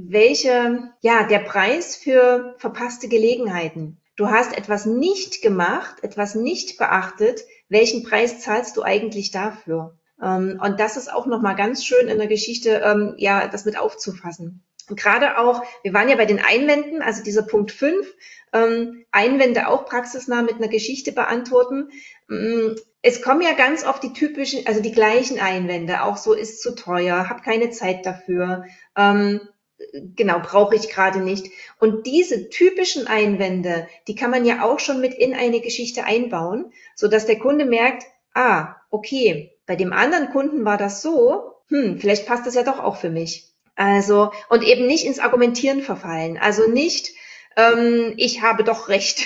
welche, ja, der Preis für verpasste Gelegenheiten. Du hast etwas nicht gemacht, etwas nicht beachtet. Welchen Preis zahlst du eigentlich dafür? Ähm, und das ist auch nochmal ganz schön in der Geschichte, ähm, ja, das mit aufzufassen. Und gerade auch, wir waren ja bei den Einwänden, also dieser Punkt fünf, ähm, Einwände auch praxisnah mit einer Geschichte beantworten. Mm, Es kommen ja ganz oft die typischen, also die gleichen Einwände, auch so ist zu teuer, habe keine Zeit dafür, ähm, genau, brauche ich gerade nicht. Und diese typischen Einwände, die kann man ja auch schon mit in eine Geschichte einbauen, so dass der Kunde merkt, ah, okay, bei dem anderen Kunden war das so, hm, vielleicht passt das ja doch auch für mich. Also, und eben nicht ins Argumentieren verfallen. Also nicht, ähm, ich habe doch recht.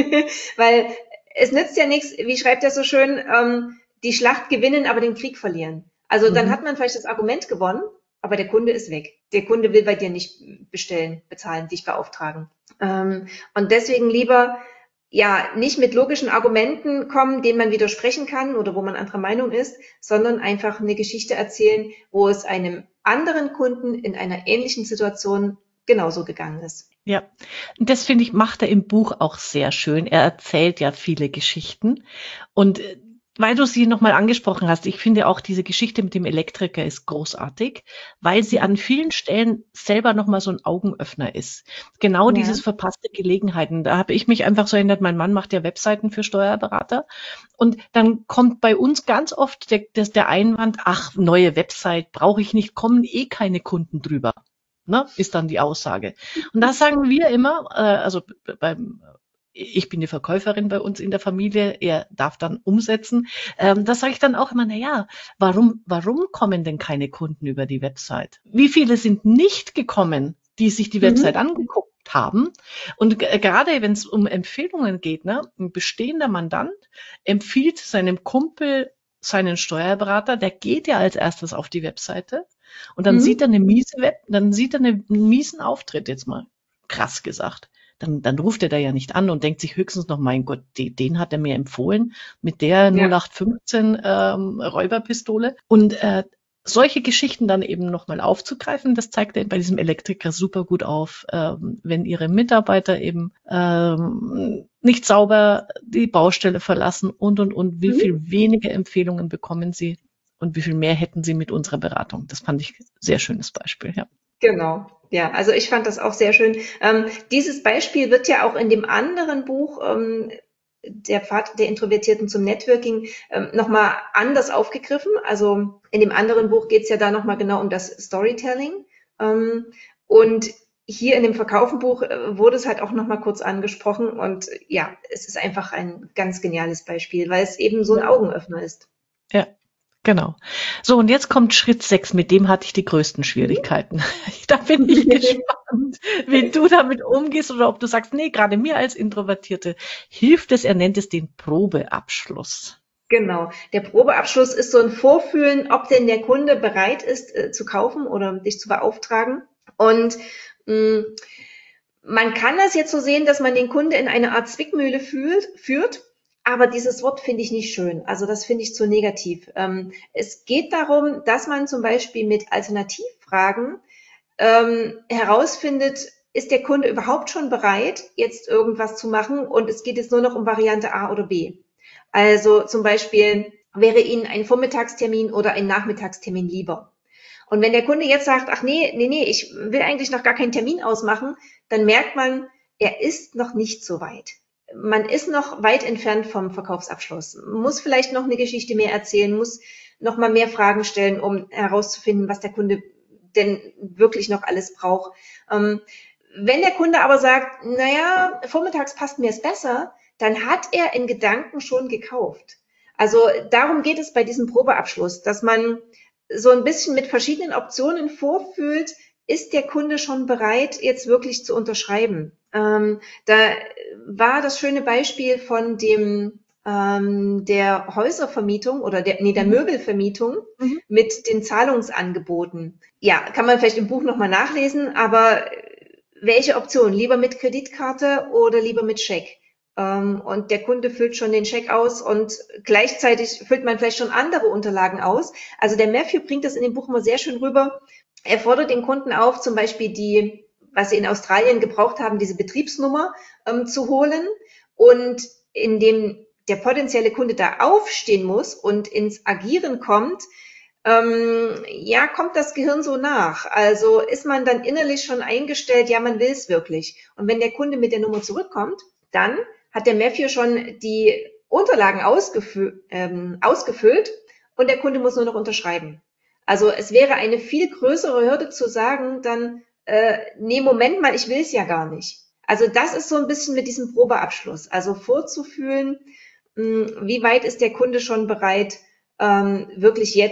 Weil es nützt ja nichts, wie schreibt er so schön, ähm, die Schlacht gewinnen, aber den Krieg verlieren. Also dann Mhm. hat man vielleicht das Argument gewonnen, aber der Kunde ist weg. Der Kunde will bei dir nicht bestellen, bezahlen, dich beauftragen. Ähm, und deswegen lieber ja nicht mit logischen Argumenten kommen, denen man widersprechen kann oder wo man anderer Meinung ist, sondern einfach eine Geschichte erzählen, wo es einem anderen Kunden in einer ähnlichen Situation genauso gegangen ist. Ja, und das finde ich, macht er im Buch auch sehr schön. Er erzählt ja viele Geschichten. Und äh, weil du sie nochmal angesprochen hast, ich finde auch diese Geschichte mit dem Elektriker ist großartig, weil sie an vielen Stellen selber nochmal so ein Augenöffner ist. Genau Ja. dieses verpasste Gelegenheiten. Da habe ich mich einfach so erinnert, mein Mann macht ja Webseiten für Steuerberater. Und dann kommt bei uns ganz oft der, das, der Einwand, ach, neue Website brauche ich nicht, kommen eh keine Kunden drüber. Ne, ist dann die Aussage. Und da sagen wir immer, äh, also b- beim, ich bin die Verkäuferin bei uns in der Familie, er darf dann umsetzen. Ähm, da sage ich dann auch immer, na ja, warum, warum kommen denn keine Kunden über die Website? Wie viele sind nicht gekommen, die sich die Website Mhm. angeguckt haben? Und g- gerade wenn es um Empfehlungen geht, ne, ein bestehender Mandant empfiehlt seinem Kumpel seinen Steuerberater, der geht ja als erstes auf die Webseite und dann sieht er Mhm. eine miese Web, dann sieht er einen miesen Auftritt, jetzt mal krass gesagt. Dann, dann ruft er da ja nicht an und denkt sich höchstens noch, mein Gott, die, den hat er mir empfohlen mit der Ja. null acht fünfzehn ähm, Räuberpistole. Und äh, solche Geschichten dann eben nochmal aufzugreifen, das zeigt er bei diesem Elektriker super gut auf, ähm, wenn ihre Mitarbeiter eben ähm, nicht sauber die Baustelle verlassen und, und, und, wie Mhm. viel weniger Empfehlungen bekommen sie und wie viel mehr hätten sie mit unserer Beratung. Das fand ich ein sehr schönes Beispiel, ja. Genau. Ja, also ich fand das auch sehr schön. Ähm, dieses Beispiel wird ja auch in dem anderen Buch, ähm, der Pfad der Introvertierten zum Networking, ähm, nochmal anders aufgegriffen. Also in dem anderen Buch geht es ja da nochmal genau um das Storytelling. Ähm, und hier in dem Verkaufenbuch äh, wurde es halt auch nochmal kurz angesprochen. Und äh, ja, es ist einfach ein ganz geniales Beispiel, weil es eben so ein Augenöffner ist. Ja, genau. So, und jetzt kommt Schritt sechs. Mit dem hatte ich die größten Schwierigkeiten. Da bin ich gespannt, wie du damit umgehst oder ob du sagst, nee, gerade mir als Introvertierte hilft es, er nennt es den Probeabschluss. Genau. Der Probeabschluss ist so ein Vorfühlen, ob denn der Kunde bereit ist, äh, zu kaufen oder dich zu beauftragen. Und mh, man kann das jetzt so sehen, dass man den Kunde in eine Art Zwickmühle fühlt, führt. Aber dieses Wort finde ich nicht schön. Also das finde ich zu negativ. Ähm, es geht darum, dass man zum Beispiel mit Alternativfragen ähm, herausfindet, ist der Kunde überhaupt schon bereit, jetzt irgendwas zu machen? Und es geht jetzt nur noch um Variante A oder B. Also zum Beispiel wäre Ihnen ein Vormittagstermin oder ein Nachmittagstermin lieber. Und wenn der Kunde jetzt sagt, ach nee, nee, nee, ich will eigentlich noch gar keinen Termin ausmachen, dann merkt man, er ist noch nicht so weit. Man ist noch weit entfernt vom Verkaufsabschluss, muss vielleicht noch eine Geschichte mehr erzählen, muss noch mal mehr Fragen stellen, um herauszufinden, was der Kunde denn wirklich noch alles braucht. Ähm, wenn der Kunde aber sagt, naja, vormittags passt mir es besser, dann hat er in Gedanken schon gekauft. Also darum geht es bei diesem Probeabschluss, dass man so ein bisschen mit verschiedenen Optionen vorfühlt, ist der Kunde schon bereit, jetzt wirklich zu unterschreiben? Ähm, da war das schöne Beispiel von dem ähm, der Häuservermietung oder der, nee, der Mhm. Möbelvermietung Mhm. mit den Zahlungsangeboten. Ja, kann man vielleicht im Buch nochmal nachlesen, aber welche Option? Lieber mit Kreditkarte oder lieber mit Scheck? Ähm, und der Kunde füllt schon den Scheck aus und gleichzeitig füllt man vielleicht schon andere Unterlagen aus. Also der Matthew bringt das in dem Buch immer sehr schön rüber. Er fordert den Kunden auf, zum Beispiel die, was sie in Australien gebraucht haben, diese Betriebsnummer ähm, zu holen. Und indem der potenzielle Kunde da aufstehen muss und ins Agieren kommt, ähm, ja, kommt das Gehirn so nach. Also ist man dann innerlich schon eingestellt, ja, man will es wirklich. Und wenn der Kunde mit der Nummer zurückkommt, dann hat der Matthew schon die Unterlagen ausgefü ähm, ausgefüllt und der Kunde muss nur noch unterschreiben. Also es wäre eine viel größere Hürde zu sagen, dann, äh, nee, Moment mal, ich will es ja gar nicht. Also das ist so ein bisschen mit diesem Probeabschluss. Also vorzufühlen, mh, wie weit ist der Kunde schon bereit, ähm, wirklich jetzt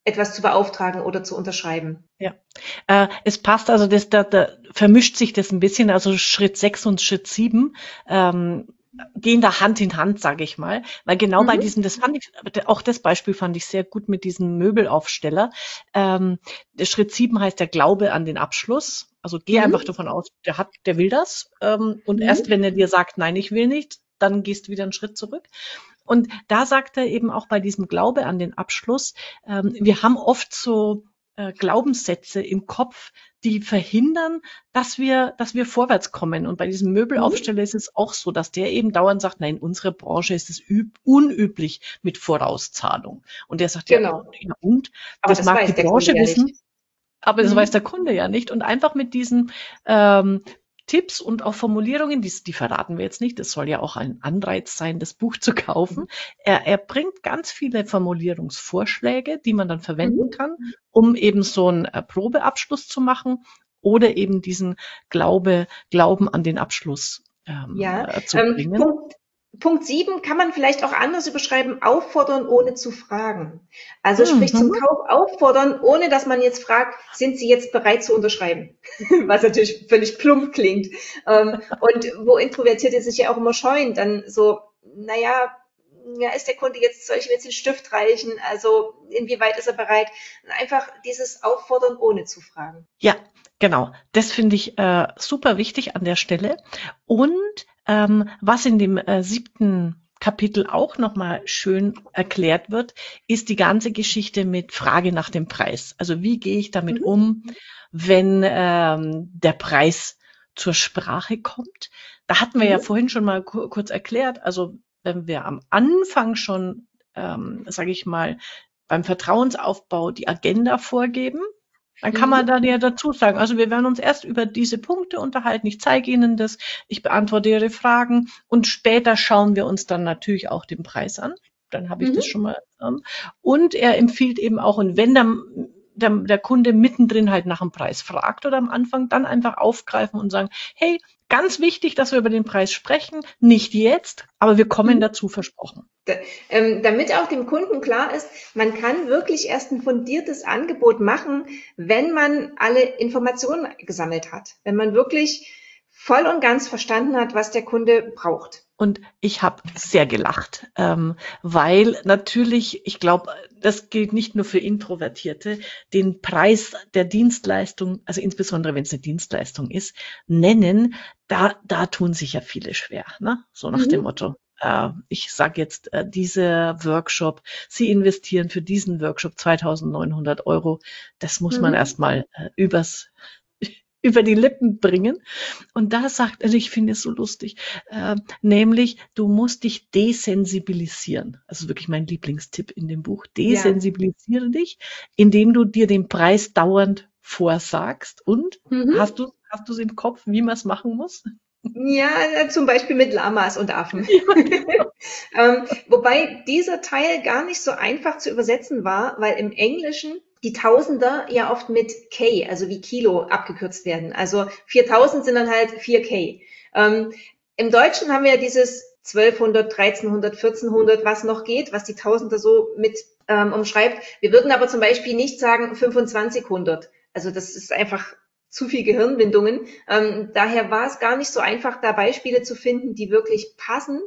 etwas zu beauftragen oder zu unterschreiben. Ja, äh, es passt, also das, da, da vermischt sich das ein bisschen, also Schritt sechs und Schritt sieben ähm, gehen da Hand in Hand, sage ich mal, weil genau bei Mhm. diesem, das fand ich, auch das Beispiel fand ich sehr gut mit diesem Möbelaufsteller. Ähm, der Schritt sieben heißt der Glaube an den Abschluss. Also geh einfach Mhm. davon aus, der hat, der will das. Ähm, und erst Mhm. wenn er dir sagt, nein, ich will nicht, dann gehst du wieder einen Schritt zurück. Und da sagt er eben auch bei diesem Glaube an den Abschluss, ähm, wir haben oft so äh, Glaubenssätze im Kopf, die verhindern, dass wir, dass wir vorwärts kommen. Und bei diesem Mhm. Möbelaufsteller ist es auch so, dass der eben dauernd sagt, nein, in unserer Branche ist es üb- unüblich mit Vorauszahlung. Und der sagt, ja, Genau. ja, und Aber das das mag die weiß der Kunde Branche ja nicht. wissen, aber das weiß Mhm. der Kunde ja nicht. Und einfach mit diesen ähm, Tipps und auch Formulierungen, die, die verraten wir jetzt nicht, das soll ja auch ein Anreiz sein, das Buch zu kaufen. Mhm. Er, er bringt ganz viele Formulierungsvorschläge, die man dann verwenden Mhm. kann, um eben so einen äh, Probeabschluss zu machen oder eben diesen Glaube, Glauben an den Abschluss ähm, Ja, äh, zu ähm, bringen. Punkt, Punkt sieben kann man vielleicht auch anders überschreiben, auffordern, ohne zu fragen. Also sprich zum Mhm. Kauf auffordern, ohne dass man jetzt fragt, sind Sie jetzt bereit zu unterschreiben? Was natürlich völlig plump klingt. Ähm, und wo Introvertierte sich ja auch immer scheuen, dann so, naja, ja, ist der Kunde jetzt, soll ich ihm jetzt den Stift reichen? Also inwieweit ist er bereit? Einfach dieses Auffordern, ohne zu fragen. Ja, genau. Das finde ich äh, super wichtig an der Stelle. Und ähm, was in dem äh, siebten Kapitel auch nochmal schön erklärt wird, ist die ganze Geschichte mit Frage nach dem Preis. Also wie gehe ich damit Mhm. um, wenn ähm, der Preis zur Sprache kommt? Da hatten wir ja Mhm. vorhin schon mal ku- kurz erklärt, also wenn wir am Anfang schon, ähm, sage ich mal, beim Vertrauensaufbau die Agenda vorgeben, dann kann man Mhm. dann ja dazu sagen, also wir werden uns erst über diese Punkte unterhalten. Ich zeige Ihnen das, ich beantworte Ihre Fragen und später schauen wir uns dann natürlich auch den Preis an. Dann habe ich das Mhm. schon mal. Ähm, und er empfiehlt eben auch, und wenn der, der, der Kunde mittendrin halt nach dem Preis fragt oder am Anfang, dann einfach aufgreifen und sagen, hey, ganz wichtig, dass wir über den Preis sprechen, nicht jetzt, aber wir kommen Mhm. dazu, versprochen. Da, ähm, damit auch dem Kunden klar ist, man kann wirklich erst ein fundiertes Angebot machen, wenn man alle Informationen gesammelt hat, wenn man wirklich voll und ganz verstanden hat, was der Kunde braucht. Und ich habe sehr gelacht, ähm, weil natürlich, ich glaube, das gilt nicht nur für Introvertierte, den Preis der Dienstleistung, also insbesondere wenn es eine Dienstleistung ist, nennen, da, da tun sich ja viele schwer. Ne? So nach dem Mhm. Motto, äh, ich sage jetzt, äh, dieser Workshop, Sie investieren für diesen Workshop zweitausendneunhundert Euro, das muss man Mhm. erstmal äh, übers, über die Lippen bringen. Und da sagt er, ich finde es so lustig, äh, nämlich du musst dich desensibilisieren. Also wirklich mein Lieblingstipp in dem Buch. Ja. Desensibilisiere dich, indem du dir den Preis dauernd vorsagst. Und Mhm. hast du hast du es im Kopf, wie man es machen muss? Ja, äh, zum Beispiel mit Lamas und Affen. Ja, genau. Ähm, wobei dieser Teil gar nicht so einfach zu übersetzen war, weil im Englischen die Tausender ja oft mit K, also wie Kilo, abgekürzt werden. Also viertausend sind dann halt vier K. Ähm, Im Deutschen haben wir ja dieses zwölfhundert, dreizehnhundert, vierzehnhundert, was noch geht, was die Tausender so mit ähm, umschreibt. Wir würden aber zum Beispiel nicht sagen fünfundzwanzighundert. Also das ist einfach zu viel Gehirnwindungen. Ähm, daher war es gar nicht so einfach, da Beispiele zu finden, die wirklich passen.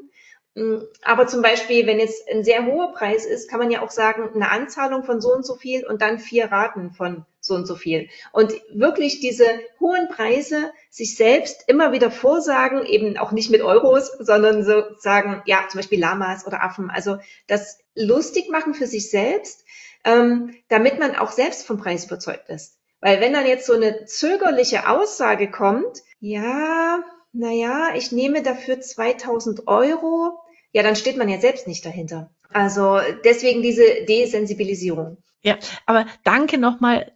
Aber zum Beispiel, wenn jetzt ein sehr hoher Preis ist, kann man ja auch sagen, eine Anzahlung von so und so viel und dann vier Raten von so und so viel. Und wirklich diese hohen Preise sich selbst immer wieder vorsagen, eben auch nicht mit Euros, sondern so sagen, ja, zum Beispiel Lamas oder Affen. Also das lustig machen für sich selbst, ähm, damit man auch selbst vom Preis überzeugt ist. Weil wenn dann jetzt so eine zögerliche Aussage kommt, ja, naja, ich nehme dafür zweitausend Euro, ja, dann steht man ja selbst nicht dahinter. Also deswegen diese Desensibilisierung. Ja, aber danke nochmal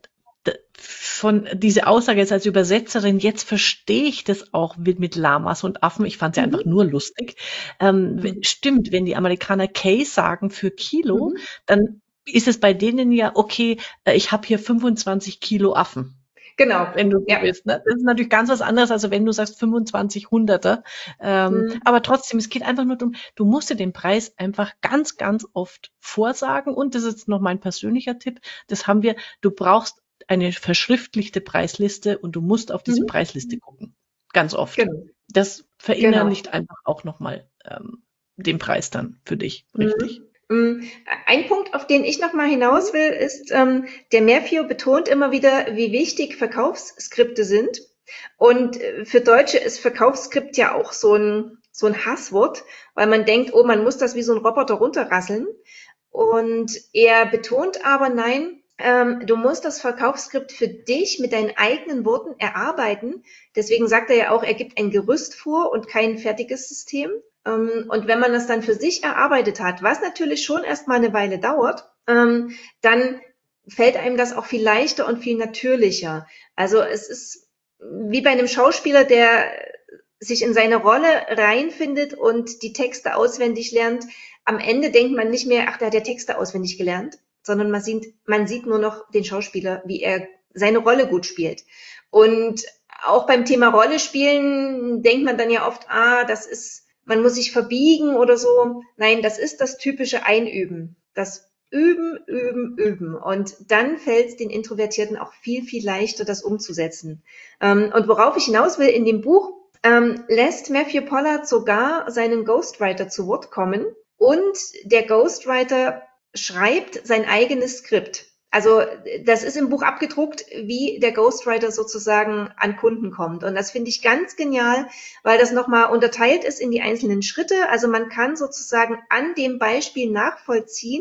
von diese Aussage jetzt als Übersetzerin. Jetzt verstehe ich das auch mit, mit Lamas und Affen. Ich fand es ja einfach Mhm. nur lustig. Ähm, w- Mhm. stimmt, wenn die Amerikaner K sagen für Kilo, Mhm. dann ist es bei denen ja, okay, äh, ich habe hier fünfundzwanzig Kilo Affen. Genau. Wenn du so Ja. willst, ne? Das ist natürlich ganz was anderes, als wenn du sagst fünfundzwanzig Hunderter. Ähm, Mhm. aber trotzdem, es geht einfach nur darum, du musst dir den Preis einfach ganz, ganz oft vorsagen. Und das ist jetzt noch mein persönlicher Tipp. Das haben wir. Du brauchst eine verschriftlichte Preisliste und du musst auf diese Mhm. Preisliste gucken. Ganz oft. Genau. Das Genau. verinnerlicht einfach auch nochmal ähm, den Preis dann für dich. Richtig. Mhm. Mm, Ein Punkt, auf den ich nochmal hinaus will, ist, ähm, der Matthew betont immer wieder, wie wichtig Verkaufsskripte sind. Und äh, für Deutsche ist Verkaufsskript ja auch so ein, so ein Hasswort, weil man denkt, oh, man muss das wie so ein Roboter runterrasseln. Und er betont aber, nein, ähm, du musst das Verkaufsskript für dich mit deinen eigenen Worten erarbeiten. Deswegen sagt er ja auch, er gibt ein Gerüst vor und kein fertiges System. Ähm, und wenn man das dann für sich erarbeitet hat, was natürlich schon erstmal eine Weile dauert, ähm, dann fällt einem das auch viel leichter und viel natürlicher. Also es ist wie bei einem Schauspieler, der sich in seine Rolle reinfindet und die Texte auswendig lernt. Am Ende denkt man nicht mehr, ach, der hat ja Texte auswendig gelernt, sondern man sieht, man sieht nur noch den Schauspieler, wie er seine Rolle gut spielt. Und auch beim Thema Rolle spielen denkt man dann ja oft, ah, das ist, man muss sich verbiegen oder so. Nein, das ist das typische Einüben. Das Üben, üben, üben. Und dann fällt es den Introvertierten auch viel, viel leichter, das umzusetzen. Ähm, und worauf ich hinaus will, in dem Buch ähm, lässt Matthew Pollard sogar seinen Ghostwriter zu Wort kommen. Und der Ghostwriter schreibt sein eigenes Skript. Also das ist im Buch abgedruckt, wie der Ghostwriter sozusagen an Kunden kommt. Und das finde ich ganz genial, weil das nochmal unterteilt ist in die einzelnen Schritte. Also man kann sozusagen an dem Beispiel nachvollziehen,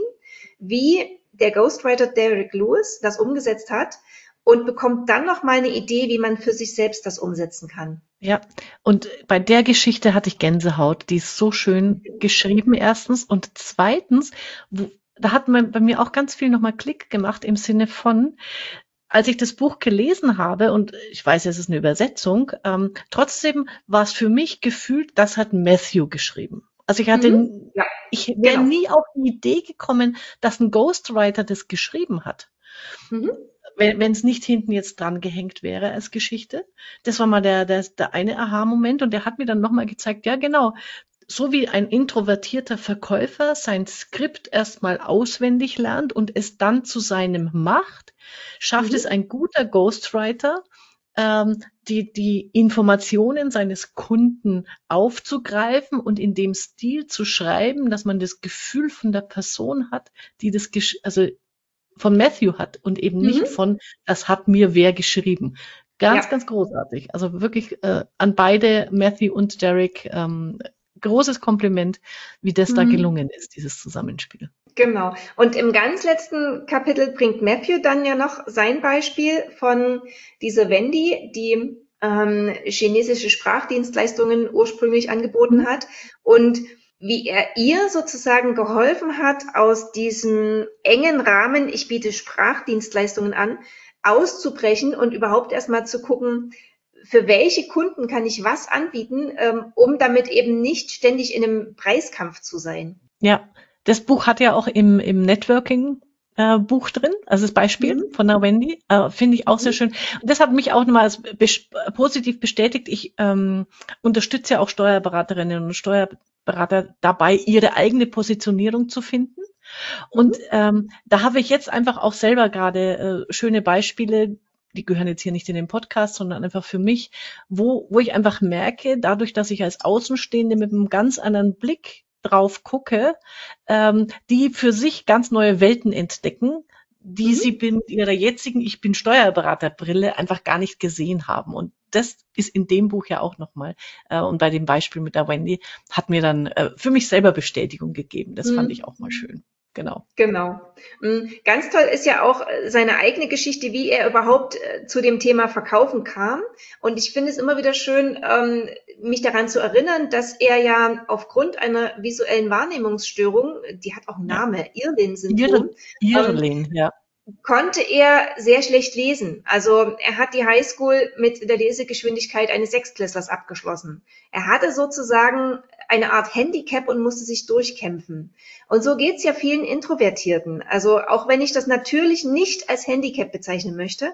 wie der Ghostwriter Derek Lewis das umgesetzt hat und bekommt dann nochmal eine Idee, wie man für sich selbst das umsetzen kann. Ja, und bei der Geschichte hatte ich Gänsehaut. Die ist so schön geschrieben, erstens. Und zweitens, wo, da hat man bei mir auch ganz viel nochmal Klick gemacht im Sinne von, als ich das Buch gelesen habe, und ich weiß, es ist eine Übersetzung, ähm, trotzdem war es für mich gefühlt, das hat Matthew geschrieben. Also ich hatte, Mhm. Ja, ich wäre genau. nie auf die Idee gekommen, dass ein Ghostwriter das geschrieben hat. Mhm. Wenn es nicht hinten jetzt dran gehängt wäre als Geschichte. Das war mal der, der, der eine Aha-Moment und der hat mir dann nochmal gezeigt, ja genau, so wie ein introvertierter Verkäufer sein Skript erstmal auswendig lernt und es dann zu seinem macht, schafft Mhm. es ein guter Ghostwriter, ähm, die, die Informationen seines Kunden aufzugreifen und in dem Stil zu schreiben, dass man das Gefühl von der Person hat, die das, gesch also von Matthew hat und eben nicht Mhm. von, das hat mir wer geschrieben. Ganz, Ja. ganz großartig. Also wirklich äh, an beide, Matthew und Derek, ähm, großes Kompliment, wie das da Mhm. gelungen ist, dieses Zusammenspiel. Genau. Und im ganz letzten Kapitel bringt Matthew dann ja noch sein Beispiel von dieser Wendy, die ähm, chinesische Sprachdienstleistungen ursprünglich angeboten Mhm. hat und wie er ihr sozusagen geholfen hat, aus diesem engen Rahmen, ich biete Sprachdienstleistungen an, auszubrechen und überhaupt erstmal zu gucken, für welche Kunden kann ich was anbieten, ähm, um damit eben nicht ständig in einem Preiskampf zu sein. Ja, das Buch hat ja auch im, im Networking äh, Buch drin, also das Beispiel Mhm. von der Wendy, äh, finde ich auch sehr Mhm. schön. Und das hat mich auch nochmal als bes- positiv bestätigt. Ich ähm, unterstütze ja auch Steuerberaterinnen und Steuerberater dabei, ihre eigene Positionierung zu finden. Und Mhm. ähm, da habe ich jetzt einfach auch selber gerade äh, schöne Beispiele, die gehören jetzt hier nicht in den Podcast, sondern einfach für mich, wo, wo ich einfach merke, dadurch, dass ich als Außenstehende mit einem ganz anderen Blick drauf gucke, ähm, die für sich ganz neue Welten entdecken, die sie Mhm. mit ihrer jetzigen Ich bin Steuerberaterbrille einfach gar nicht gesehen haben. Und das ist in dem Buch ja auch nochmal. Äh, und bei dem Beispiel mit der Wendy hat mir dann äh, für mich selber Bestätigung gegeben. Das fand ich Mhm. auch mal schön. Genau. Genau. Mm, Ganz toll ist ja auch äh, seine eigene Geschichte, wie er überhaupt äh, zu dem Thema Verkaufen kam. Und ich finde es immer wieder schön, ähm, mich daran zu erinnern, dass er ja aufgrund einer visuellen Wahrnehmungsstörung, die hat auch einen Ja. Namen, Irlen-Syndrom, Ir ähm, Irling, ja. konnte er sehr schlecht lesen. Also er hat die Highschool mit der Lesegeschwindigkeit eines Sechstklässlers abgeschlossen. Er hatte sozusagen eine Art Handicap und musste sich durchkämpfen. Und so geht's ja vielen Introvertierten. Also auch wenn ich das natürlich nicht als Handicap bezeichnen möchte,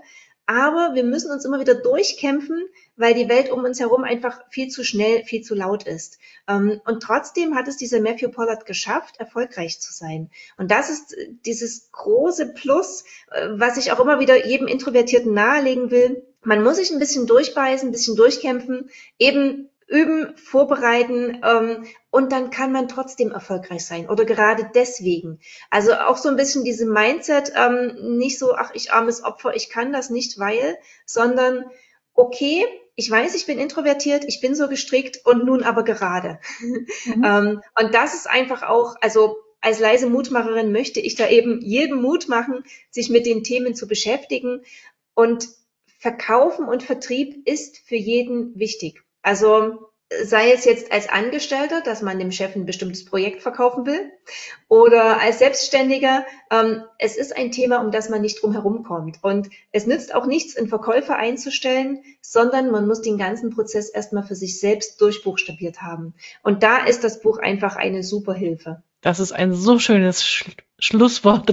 aber wir müssen uns immer wieder durchkämpfen, weil die Welt um uns herum einfach viel zu schnell, viel zu laut ist. Und trotzdem hat es dieser Matthew Pollard geschafft, erfolgreich zu sein. Und das ist dieses große Plus, was ich auch immer wieder jedem Introvertierten nahelegen will. Man muss sich ein bisschen durchbeißen, ein bisschen durchkämpfen, eben üben, vorbereiten, ähm, und dann kann man trotzdem erfolgreich sein oder gerade deswegen. Also auch so ein bisschen diese Mindset, ähm, nicht so, ach, ich armes Opfer, ich kann das nicht, weil, sondern okay, ich weiß, ich bin introvertiert, ich bin so gestrickt und nun aber gerade. Mhm. ähm, und das ist einfach auch, also als leise Mutmacherin möchte ich da eben jedem Mut machen, sich mit den Themen zu beschäftigen, und Verkaufen und Vertrieb ist für jeden wichtig. Also sei es jetzt als Angestellter, dass man dem Chef ein bestimmtes Projekt verkaufen will, oder als Selbstständiger. Ähm, es ist ein Thema, um das man nicht drum herum kommt. Und es nützt auch nichts, einen Verkäufer einzustellen, sondern man muss den ganzen Prozess erstmal für sich selbst durchbuchstabiert haben. Und da ist das Buch einfach eine super Hilfe. Das ist ein so schönes Sch- Schlusswort,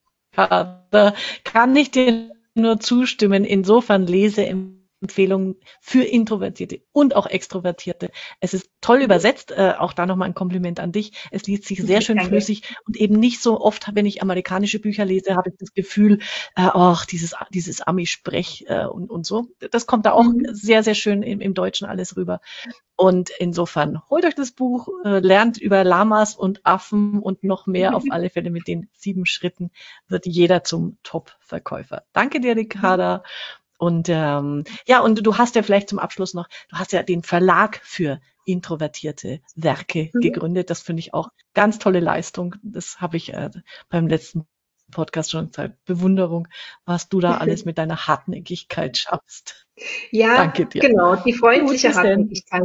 Ricarda. Kann ich dir nur zustimmen. Insofern Leseempfehlungen für Introvertierte und auch Extrovertierte. Es ist toll übersetzt, äh, auch da nochmal ein Kompliment an dich. Es liest sich sehr schön Danke. flüssig und eben nicht so oft, wenn ich amerikanische Bücher lese, habe ich das Gefühl, äh, ach, dieses, dieses Ami-Sprech äh, und, und so. Das kommt da auch mhm. sehr, sehr schön im, im Deutschen alles rüber. Und insofern holt euch das Buch, äh, lernt über Lamas und Affen und noch mehr. Auf alle Fälle mit den sieben Schritten wird jeder zum Top-Verkäufer. Danke dir, Ricarda. Und ähm, ja, und du hast ja vielleicht zum Abschluss noch, du hast ja den Verlag für introvertierte Werke mhm. gegründet. Das finde ich auch ganz tolle Leistung. Das habe ich äh, beim letzten Podcast schon gesagt. Bewunderung, was du da alles mit deiner Hartnäckigkeit schaffst. Ja, danke dir. Genau, die freundliche Gut, Hartnäckigkeit.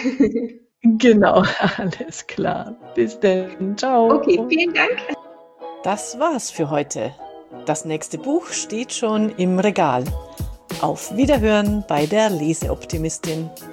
Genau, alles klar. Bis dann. Ciao. Okay, vielen Dank. Das war's für heute. Das nächste Buch steht schon im Regal. Auf Wiederhören bei der Leseoptimistin.